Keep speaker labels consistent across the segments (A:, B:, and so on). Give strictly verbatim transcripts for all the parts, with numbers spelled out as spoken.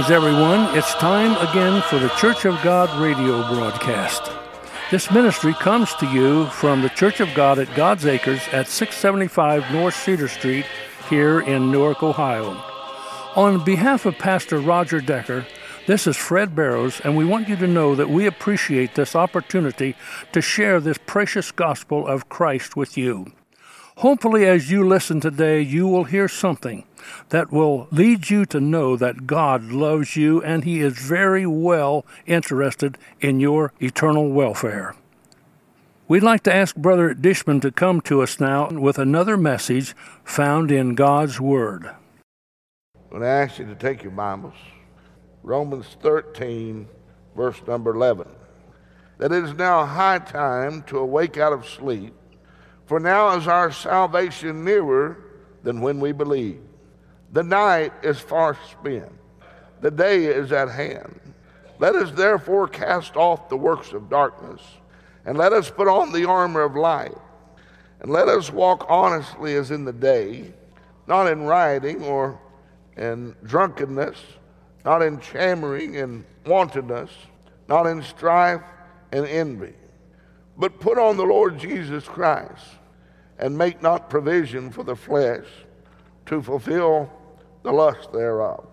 A: Greetings, everyone. It's time again for the Church of God radio broadcast. This ministry comes to you from the Church of God at God's Acres at six seventy-five North Cedar Street here in Newark, Ohio. On behalf of Pastor Roger Decker, this is Fred Barrows, and we want you to know that we appreciate this opportunity to share this precious gospel of Christ with you. Hopefully, as you listen today, you will hear something that will lead you to know that God loves you and He is very well interested in your eternal welfare. We'd like to ask Brother Dishman to come to us now with another message found in God's Word.
B: I'm going to ask you to take your Bibles, Romans thirteen, verse number eleven. That it is now high time to awake out of sleep, for now is our salvation nearer than when we believed. The night is far spent, the day is at hand. Let us therefore cast off the works of darkness, and let us put on the armor of light. And let us walk honestly as in the day, not in rioting or in drunkenness, not in chammering and wantonness, not in strife and envy. But put on the Lord Jesus Christ, and make not provision for the flesh to fulfill the lust thereof.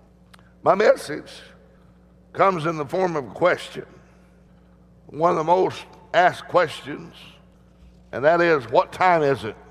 B: My message comes in the form of a question, one of the most asked questions, and that is, what time is it?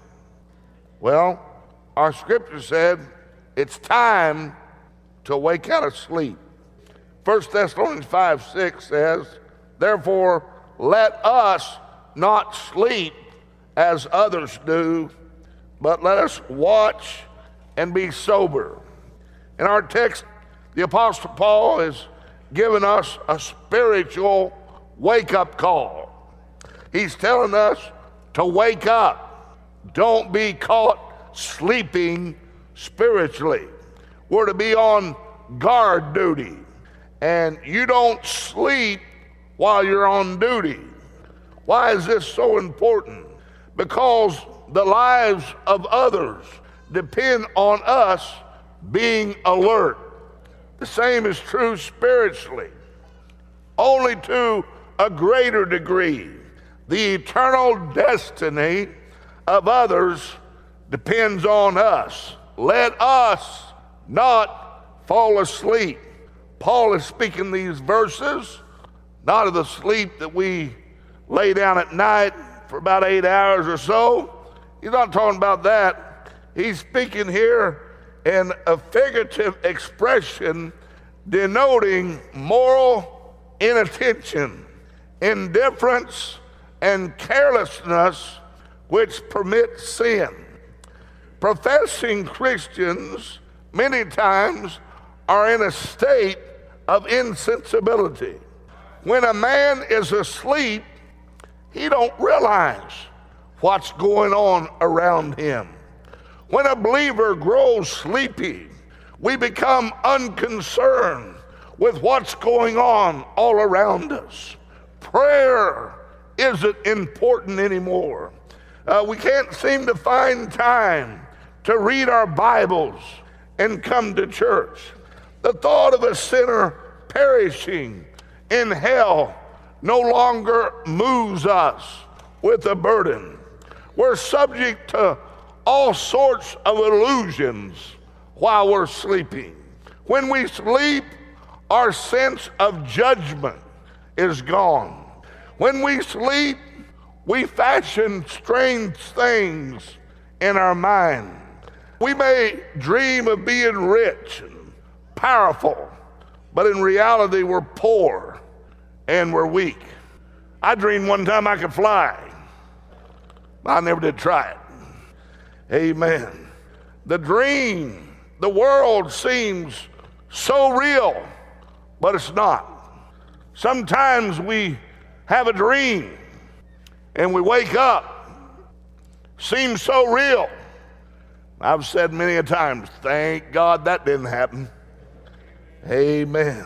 B: Well, our scripture said it's time to wake out of sleep. First Thessalonians five six says, therefore let us not sleep as others do, but let us watch and be sober. In our text, the Apostle Paul has given us a spiritual wake-up call. He's telling us to wake up. Don't be caught sleeping spiritually. We're to be on guard duty, and you don't sleep while you're on duty. Why is this so important? Because the lives of others depend on us being alert. The same is true spiritually. Only to a greater degree, the eternal destiny of others depends on us. Let us not fall asleep. Paul is speaking these verses, not of the sleep that we lay down at night for about eight hours or so. He's not talking about that. He's speaking here in a figurative expression denoting moral inattention, indifference, and carelessness which permit sin. Professing Christians many times are in a state of insensibility. When a man is asleep, he don't realize what's going on around him. When a believer grows sleepy, we become unconcerned with what's going on all around us. Prayer isn't important anymore. Uh, we can't seem to find time to read our Bibles and come to church. The thought of a sinner perishing in hell no longer moves us with a burden. We're subject to all sorts of illusions while we're sleeping. When we sleep, our sense of judgment is gone. When we sleep, we fashion strange things in our mind. We may dream of being rich and powerful, but in reality, we're poor and we're weak. I dreamed one time I could fly. I never did try it. Amen. The dream, the world seems so real, but it's not. Sometimes we have a dream and we wake up, seems so real. I've said many a times, thank God that didn't happen. Amen.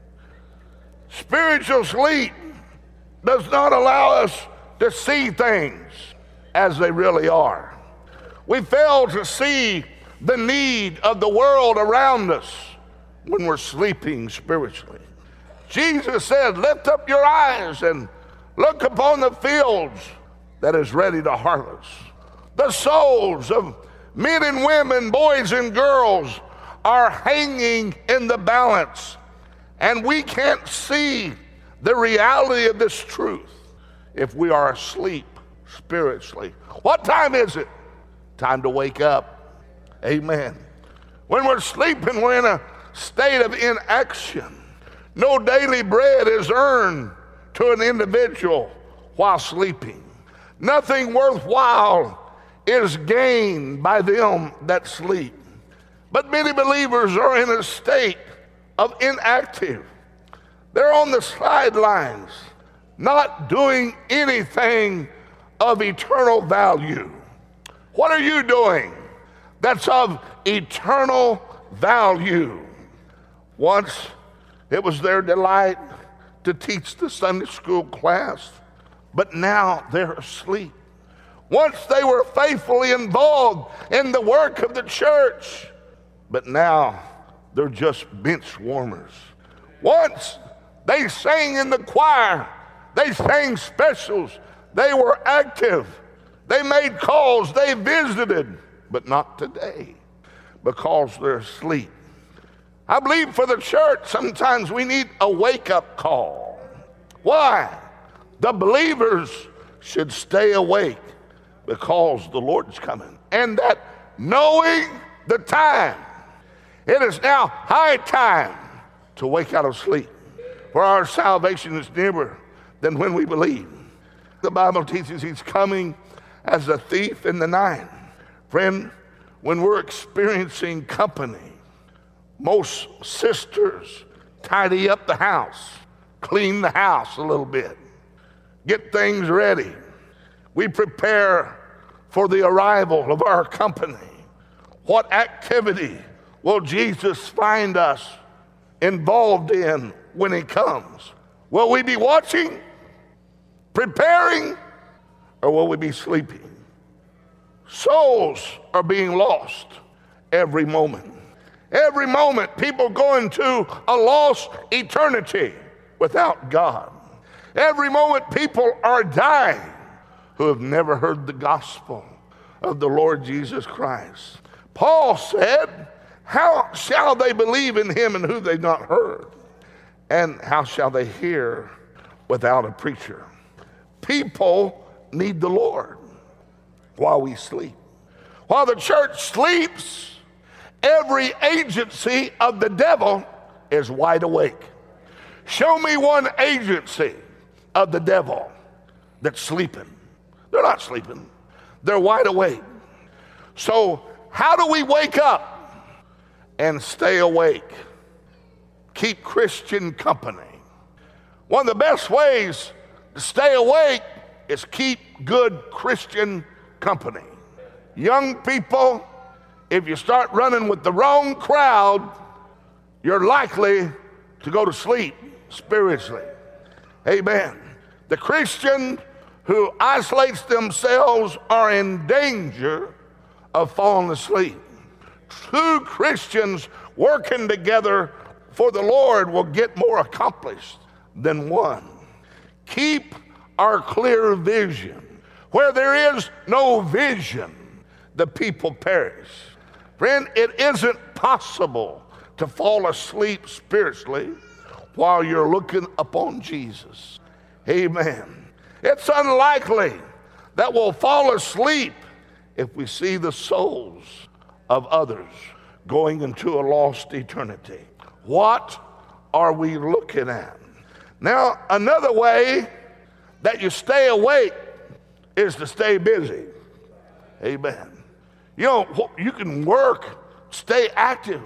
B: Spiritual sleep does not allow us to see things as they really are. We fail to see the need of the world around us when we're sleeping spiritually. Jesus said, lift up your eyes and look upon the fields that is ready to harvest. The souls of men and women, boys and girls are hanging in the balance, and we can't see the reality of this truth if we are asleep spiritually. What time is it? Time to wake up. Amen. When we're sleeping, we're in a state of inaction. No daily bread is earned to an individual while sleeping. Nothing worthwhile is gained by them that sleep. But many believers are in a state of inactive. They're on the sidelines, not doing anything of eternal value. What are you doing that's of eternal value? Once it was their delight to teach the Sunday school class, but now they're asleep. Once they were faithfully involved in the work of the church, but now they're just bench warmers. Once they sang in the choir, they sang specials, they were active, they made calls, they visited, but not today because they're asleep. I believe for the church, sometimes we need a wake-up call. Why? The believers should stay awake because the Lord's coming. And that knowing the time, it is now high time to wake out of sleep. For our salvation is nearer than when we believe. The Bible teaches he's coming as a thief in the night. Friend, when we're experiencing company, most sisters tidy up the house, clean the house a little bit, get things ready. We prepare for the arrival of our company. What activity will Jesus find us involved in when he comes? Will we be watching, preparing, or will we be sleeping? Souls are being lost every moment. Every moment, people go into a lost eternity without God. Every moment, people are dying who have never heard the gospel of the Lord Jesus Christ. Paul said, how shall they believe in him in who they've not heard? And how shall they hear without a preacher? People need the Lord while we sleep. While the church sleeps, every agency of the devil is wide awake. Show me one agency of the devil that's sleeping. They're not sleeping. They're wide awake. So how do we wake up and stay awake? Keep Christian company. One of the best ways to stay awake is keep good Christian company. Young people, if you start running with the wrong crowd, you're likely to go to sleep spiritually. Amen. The Christian who isolates themselves are in danger of falling asleep. Two Christians working together for the Lord will get more accomplished than one. Keep our clear vision. Where there is no vision, the people perish. Friend, it isn't possible to fall asleep spiritually while you're looking upon Jesus. Amen. It's unlikely that we'll fall asleep if we see the souls of others going into a lost eternity. What are we looking at? Now, another way that you stay awake is to stay busy. Amen. You know, you can work, stay active,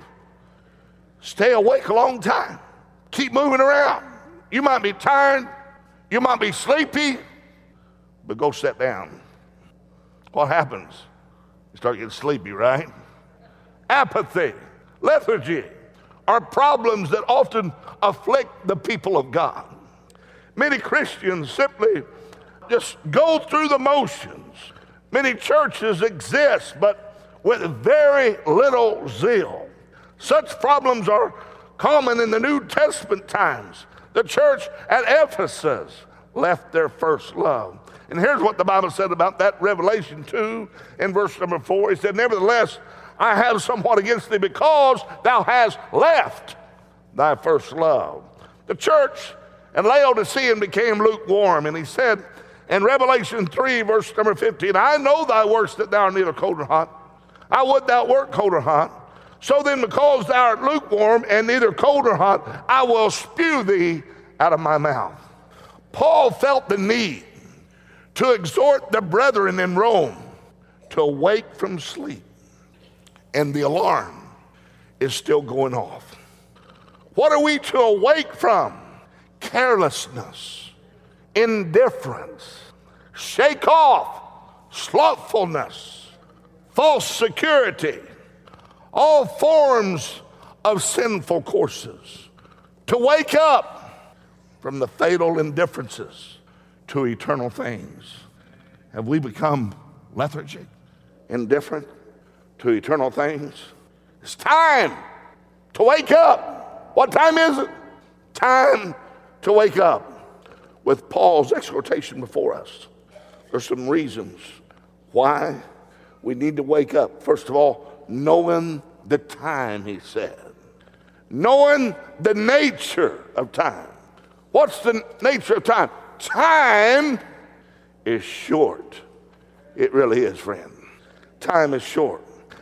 B: stay awake a long time, keep moving around. You might be tired, you might be sleepy, but go sit down. What happens? You start getting sleepy, right? Apathy, lethargy are problems that often afflict the people of God. Many Christians simply just go through the motions. Many churches exist, but with very little zeal. Such problems are common in the New Testament times. The church at Ephesus left their first love. And here's what the Bible said about that, Revelation two in verse number four. He said, nevertheless, I have somewhat against thee, because thou hast left thy first love. The church at Laodicea became lukewarm, and he said in Revelation three, verse number fifteen, I know thy works, that thou art neither cold nor hot. I would thou wert cold or hot. So then, because thou art lukewarm and neither cold nor hot, I will spew thee out of my mouth. Paul felt the need to exhort the brethren in Rome to awake from sleep. And the alarm is still going off. What are we to awake from? Carelessness, indifference, shake off slothfulness, false security, all forms of sinful courses. To wake up from the fatal indifferences to eternal things. Have we become lethargic, indifferent to eternal things? It's time to wake up. What time is it? Time to wake up. With Paul's exhortation before us, there's some reasons why we need to wake up. First of all, knowing the time, he said. Knowing the nature of time. What's the nature of time? Time is short. It really is, friend. Time is short.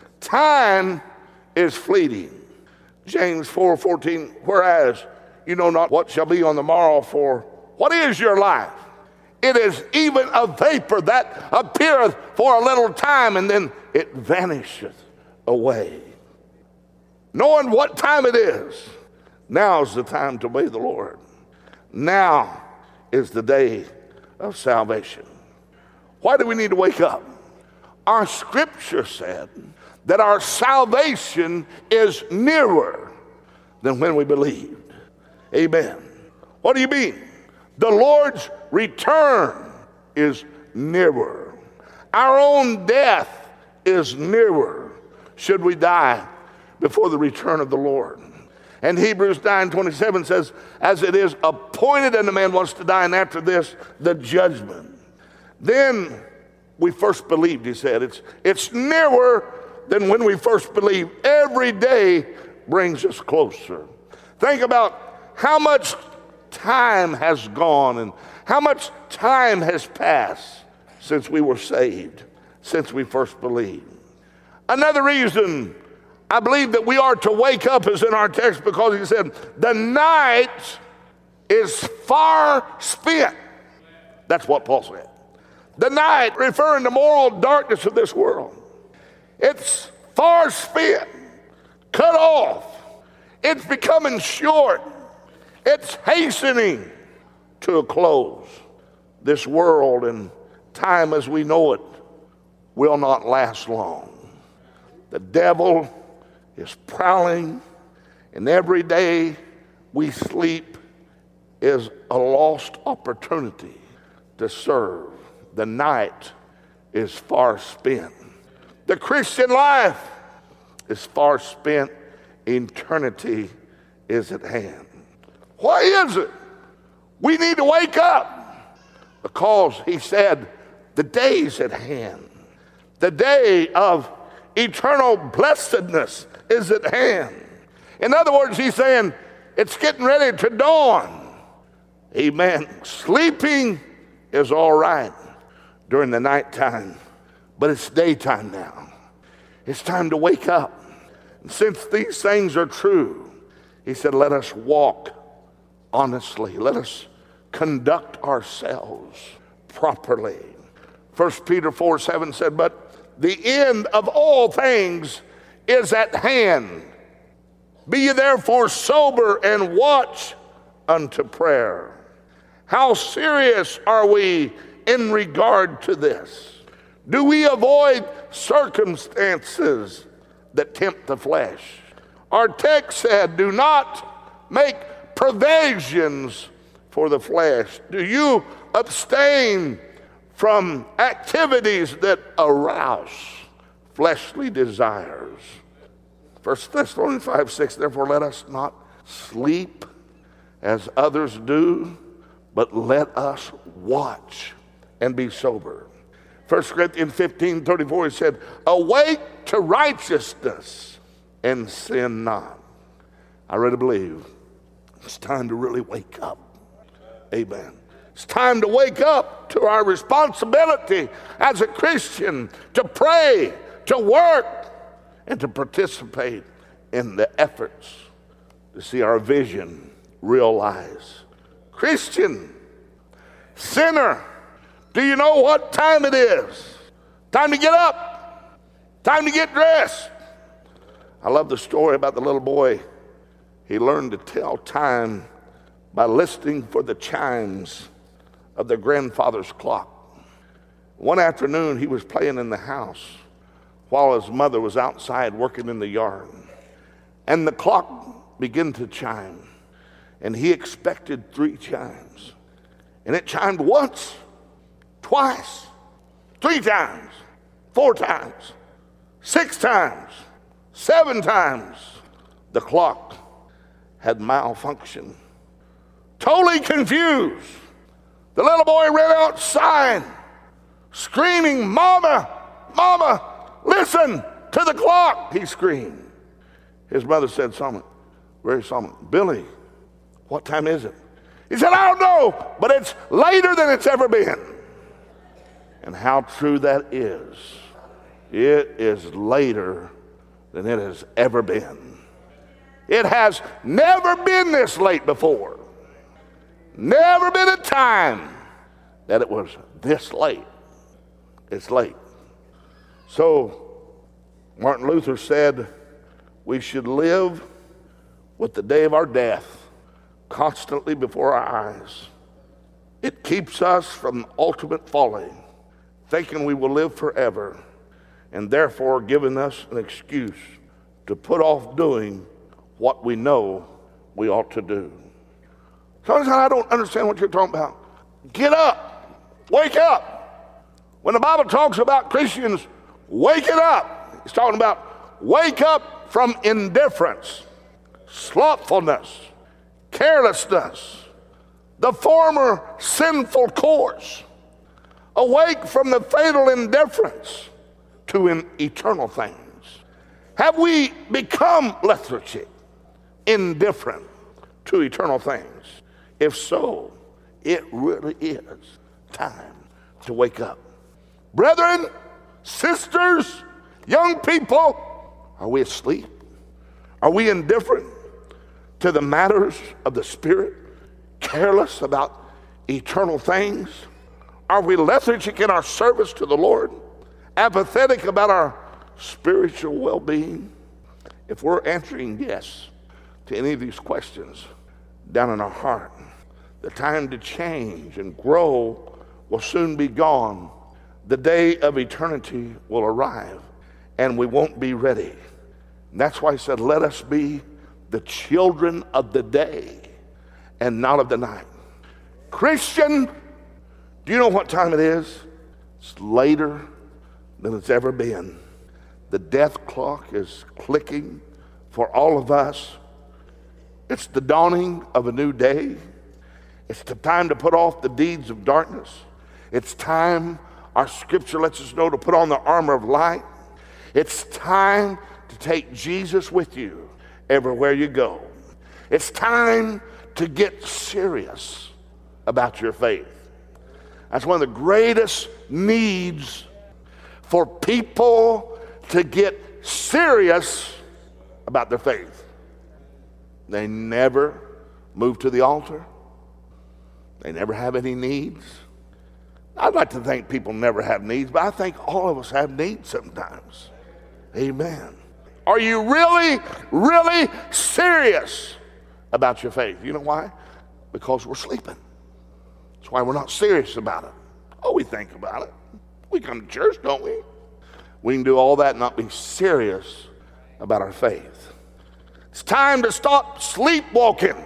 B: Time is fleeting. James four fourteen, whereas you know not what shall be on the morrow, for what is your life? It is even a vapor that appeareth for a little time, and then it vanisheth away. Knowing what time it is, now's the time to obey the Lord. Now is the day of salvation. Why do we need to wake up? Our scripture said that our salvation is nearer than when we believed. Amen. What do you mean? The Lord's return is nearer. Our own death is nearer, should we die before the return of the Lord. And Hebrews nine twenty-seven says, as it is appointed unto man once to die, and after this, the judgment. Then we first believed, he said. It's, it's nearer than when we first believed. Every day brings us closer. Think about how much time has gone and how much time has passed since we were saved, since we first believed. Another reason I believe that we are to wake up is in our text, because he said, the night is far spent. That's what Paul said. The night, referring to moral darkness of this world. It's far spent, cut off. It's becoming short. It's hastening to a close. This world and time as we know it will not last long. The devil is prowling, and every day we sleep is a lost opportunity to serve. The night is far spent. The Christian life is far spent. Eternity is at hand. Why is it we need to wake up? Because he said the day's at hand. The day of eternal blessedness is at hand. In other words, he's saying it's getting ready to dawn. Amen. Sleeping is all right during the nighttime, but it's daytime now. It's time to wake up. And since these things are true, he said, let us walk honestly. Let us conduct ourselves properly. First Peter four seven said, but the end of all things is at hand. Be ye therefore sober and watch unto prayer. How serious are we in regard to this? Do we avoid circumstances that tempt the flesh? Our text said, do not make provisions for the flesh. Do you abstain from activities that arouse fleshly desires? First Thessalonians five six, therefore let us not sleep as others do, but let us watch and be sober. First Corinthians fifteen thirty-four, he said, awake to righteousness and sin not. I really believe it's time to really wake up. Amen. It's time to wake up to our responsibility as a Christian to pray, to work, and to participate in the efforts to see our vision realized. Christian, sinner, do you know what time it is? Time to get up. Time to get dressed. I love the story about the little boy. He learned to tell time by listening for the chimes of their grandfather's clock. One afternoon, he was playing in the house while his mother was outside working in the yard. And the clock began to chime. And he expected three chimes. And it chimed once, twice, three times, four times, six times, seven times. The clock had malfunctioned. Totally confused, the little boy ran outside, screaming, Mama, Mama, listen to the clock, he screamed. His mother said something very solemn. Billy, what time is it? He said, I don't know, but it's later than it's ever been. And how true that is. It is later than it has ever been. It has never been this late before. Never been a time that it was this late. It's late. So Martin Luther said we should live with the day of our death constantly before our eyes. It keeps us from ultimate folly, thinking we will live forever, and therefore giving us an excuse to put off doing what we know we ought to do. Sometimes I don't understand what you're talking about. Get up. Wake up. When the Bible talks about Christians waking up, it's talking about wake up from indifference, slothfulness, carelessness, the former sinful course. Awake from the fatal indifference to in eternal things. Have we become lethargic, indifferent to eternal things? If so, it really is time to wake up. Brethren, sisters, young people, are we asleep? Are we indifferent to the matters of the Spirit? Careless about eternal things? Are we lethargic in our service to the Lord? Apathetic about our spiritual well-being? If we're answering yes to any of these questions down in our heart, the time to change and grow will soon be gone. The day of eternity will arrive, and we won't be ready. And that's why he said, let us be the children of the day and not of the night. Christian, do you know what time it is? It's later than it's ever been. The death clock is clicking for all of us. It's the dawning of a new day. It's the time to put off the deeds of darkness. It's time, our scripture lets us know, to put on the armor of light. It's time to take Jesus with you everywhere you go. It's time to get serious about your faith. That's one of the greatest needs, for people to get serious about their faith. They never move to the altar. They never have any needs. I'd like to think people never have needs, but I think all of us have needs sometimes. Amen. Are you really, really serious about your faith? You know why? Because we're sleeping. That's why we're not serious about it. Oh, we think about it. We come to church, don't we? We can do all that and not be serious about our faith. It's time to stop sleepwalking.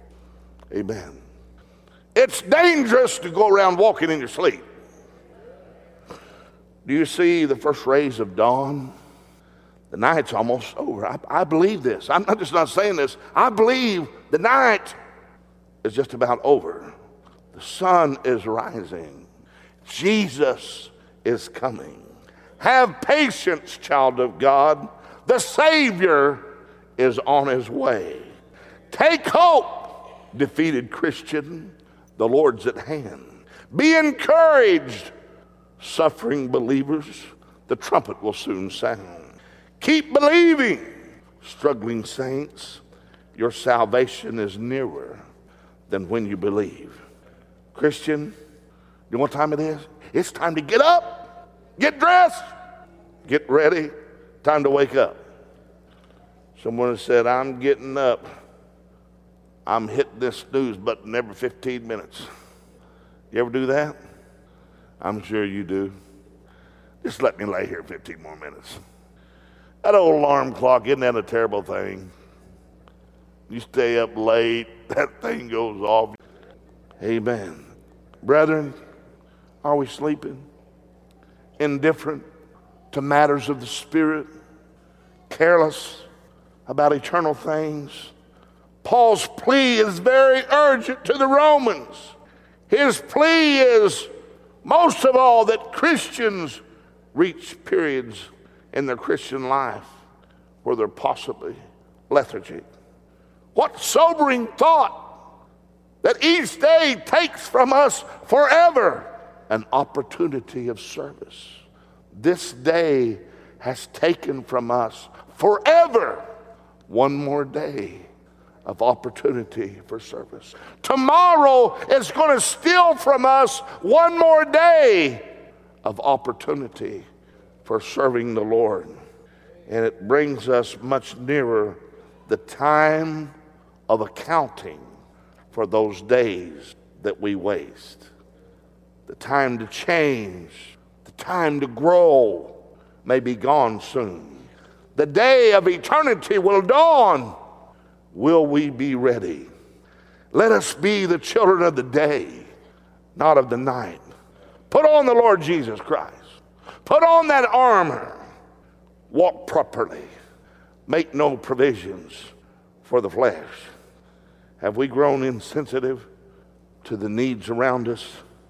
B: Amen. It's dangerous to go around walking in your sleep. Do you see the first rays of dawn? The night's almost over. I, I believe this. I'm not just not saying this. I believe the night is just about over. The sun is rising. Jesus is coming. Have patience, child of God. The Savior is on his way. Take hope, defeated Christian. The Lord's at hand. Be encouraged, suffering believers. The trumpet will soon sound. Keep believing, struggling saints. Your salvation is nearer than when you believe. Christian, you know what time it is? It's time to get up, get dressed, get ready. Time to wake up. Someone said, I'm getting up. I'm hitting this snooze button every fifteen minutes. You ever do that? I'm sure you do. Just let me lay here fifteen more minutes. That old alarm clock, isn't that a terrible thing? You stay up late, that thing goes off. Amen. Brethren, are we sleeping? Indifferent to matters of the Spirit? Careless about eternal things? Paul's plea is very urgent to the Romans. His plea is, most of all, that Christians reach periods in their Christian life where they're possibly lethargic. What sobering thought that each day takes from us forever an opportunity of service. This day has taken from us forever one more day of opportunity for service. Tomorrow is going to steal from us one more day of opportunity for serving the Lord. And it brings us much nearer the time of accounting for those days that we waste. The time to change, the time to grow may be gone soon. The day of eternity will dawn. Will we be ready? Let us be the children of the day, not of the night. Put on the Lord Jesus Christ. Put on that armor. Walk properly. Make no provisions for the flesh. Have we grown insensitive to the needs around us?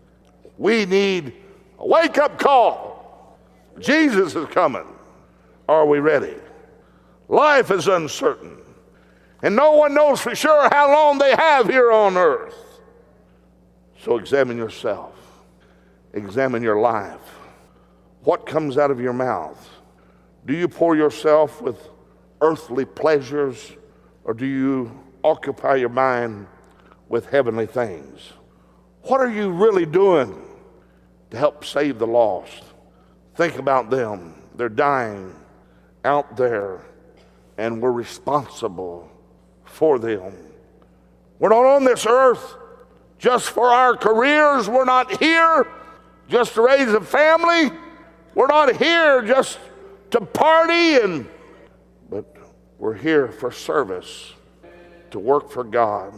B: We need a wake-up call. Jesus is coming. Are we ready? Life is uncertain, and no one knows for sure how long they have here on earth. So examine yourself. Examine your life. What comes out of your mouth? Do you pour yourself with earthly pleasures, or do you occupy your mind with heavenly things? What are you really doing to help save the lost? Think about them. They're dying out there, and we're responsible for them. We're not on this earth just for our careers. We're not here just to raise a family. We're not here just to party, and but we're here for service, to work for God.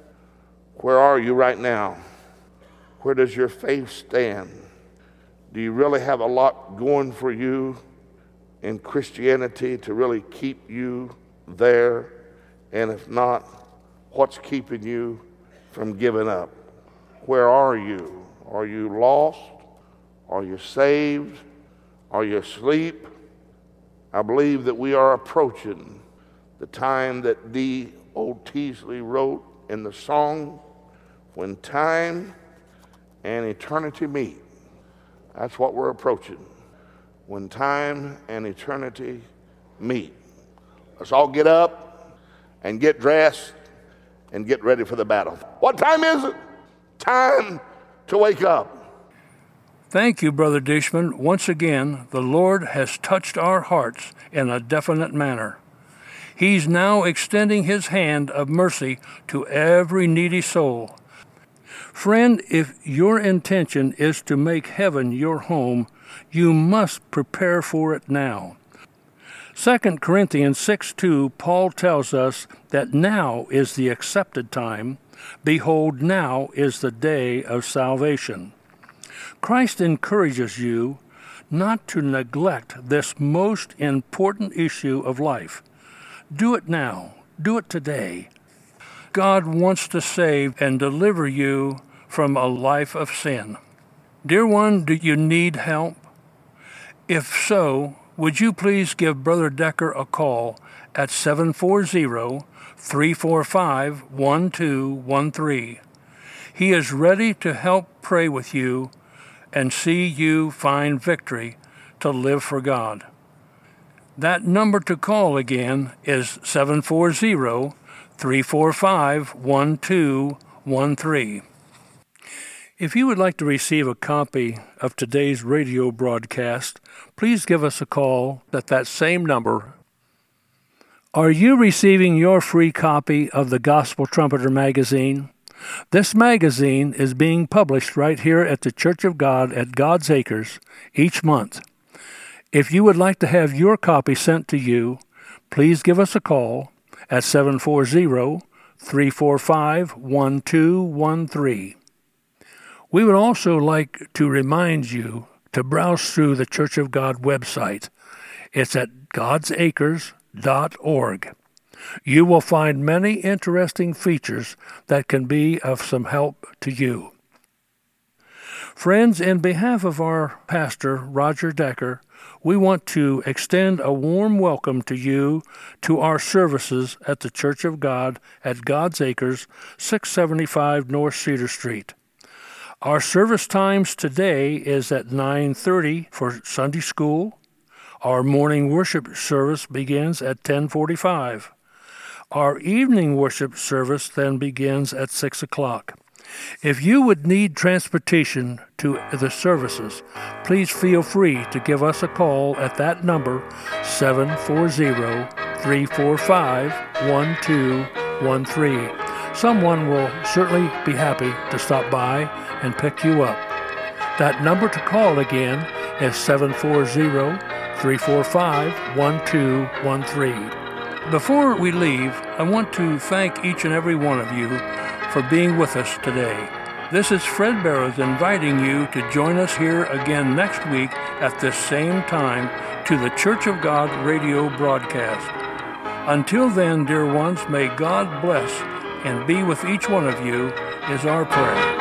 B: Where are you right now? Where does your faith stand? Do you really have a lot going for you in Christianity to really keep you there? And if not, what's keeping you from giving up? Where are you? Are you lost? Are you saved? Are you asleep? I believe that we are approaching the time that D. O. Teasley wrote in the song, when time and eternity meet. That's what we're approaching. When time and eternity meet. Let's all get up and get dressed and get ready for the battle. What time is it? Time to wake up.
A: Thank you, Brother Dishman. Once again, the Lord has touched our hearts in a definite manner. He's now extending his hand of mercy to every needy soul. Friend, if your intention is to make heaven your home, you must prepare for it now. Second Corinthians six two, Paul tells us that now is the accepted time. Behold, now is the day of salvation. Christ encourages you not to neglect this most important issue of life. Do it now. Do it today. God wants to save and deliver you from a life of sin. Dear one, do you need help? If so, would you please give Brother Decker a call at seven four zero, three four five, one two one three. He is ready to help pray with you and see you find victory to live for God. That number to call again is seven four zero, three four five, one two one three. If you would like to receive a copy of today's radio broadcast, please give us a call at that same number. Are you receiving your free copy of the Gospel Trumpeter magazine? This magazine is being published right here at the Church of God at God's Acres each month. If you would like to have your copy sent to you, please give us a call at seven four zero, three four five, one two one three. We would also like to remind you to browse through the Church of God website. It's at gods acres dot org. You will find many interesting features that can be of some help to you. Friends, in behalf of our pastor, Roger Decker, we want to extend a warm welcome to you to our services at the Church of God at God's Acres, six seventy-five North Cedar Street. Our service times today is at nine thirty for Sunday school. Our morning worship service begins at ten forty-five. Our evening worship service then begins at six o'clock. If you would need transportation to the services, please feel free to give us a call at that number, seven four zero, three four five, one two one three. Someone will certainly be happy to stop by and pick you up. That number to call again is seven four zero, three four five, one two one three. Before we leave, I want to thank each and every one of you for being with us today. This is Fred Barrows inviting you to join us here again next week at this same time to the Church of God radio broadcast. Until then, dear ones, may God bless and be with each one of you is our prayer.